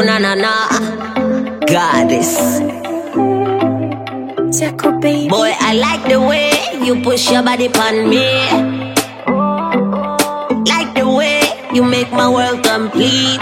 na na na. Goddess. Jaco, baby. Boy, I like the way you push your body pon me. Like the way you make my world complete.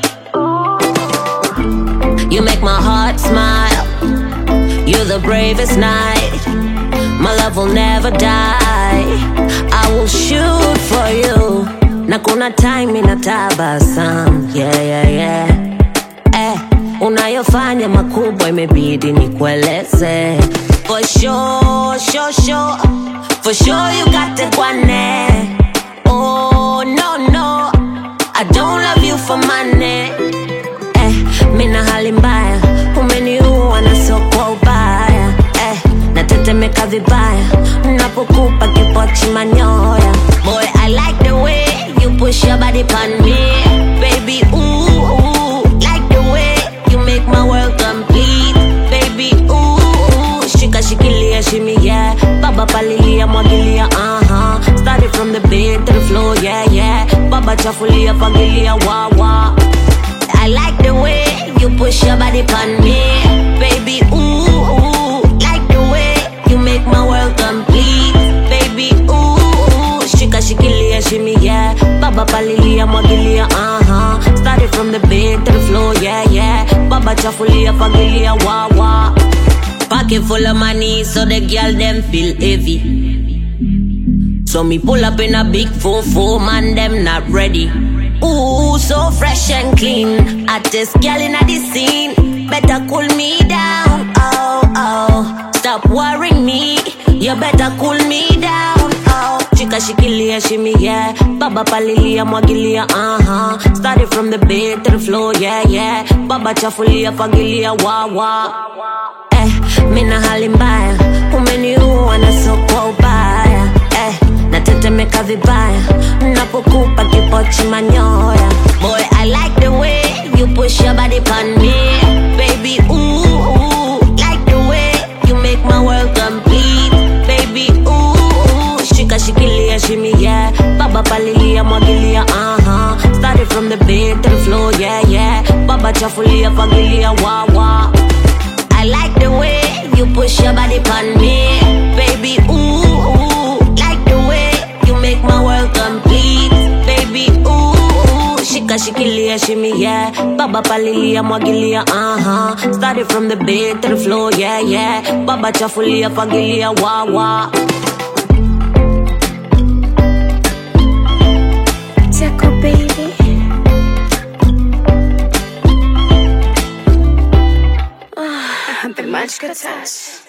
You make my heart smile. You're the bravest knight. My love will never die. I will shoot for you. Na kuna time inatabasam. Yeah, yeah, yeah. Unayofanya makubwa imebidi nikueleze. For sure, sure, sure. For sure you got it one. Oh, no, no. I don't love you for money. Mina hali mbaya. Umeniua na sio kwa ubaya. Natetemeka vibaya. Napokupa kipochi manyoya. Boy, I like the way you push your body pon me. Baby, ooh. Like the way you make my world complete. Baby, ooh. Shika shikilia shimmy, yeah. Baba palilia mwagilia, Started from the bed to the floor, yeah, yeah. Baba chafulia fagilia, wah, wah. I like the way you push your body pon me. Baby, ooh. Like the way you make my world complete. Baby, ooh. Shika shikilia shimmy, yeah. Baba palilia mwagilia, Started from the bed to the floor, yeah, yeah. Baba chafulia fagilia, wah, wah. Pocket full of money, so the girl them feel heavy. So me pull up in a big 4-4, man, them not ready. Ooh, so fresh and clean. Hottest girl in the scene. Better cool me down, oh, oh. Stop worrying me, you better cool me down, oh. Chika shikilia shimmy, yeah. Baba palilia mwagilia, Started from the bed to the floor, yeah, yeah. Baba chafulia fagilia, wah, wah. Mina hali mbaya. Umeniua na sio kwa ubaya. Natetemeka vibaya. Napokupa kipochi manyoya. Boy, I like the way you push your body pon me. Baby, ooh. Like the way you make my world complete. Baby, ooh. Shika shikilia shimmy, yeah. Baba palilia mwagilia, Started from the bed to the floor, yeah, yeah. Baba chafulia fagilia, wah, wah. I like the way you push your body pon me. Baby, ooh. Like the way you make my world complete. Baby, ooh. Shika shikilia shimmy, yeah. Baba palilia mwagilia, Started from the bed to the floor, yeah, yeah. Baba chafulia fagilia, wah, wah. Jaco, baby. I've been much good touch.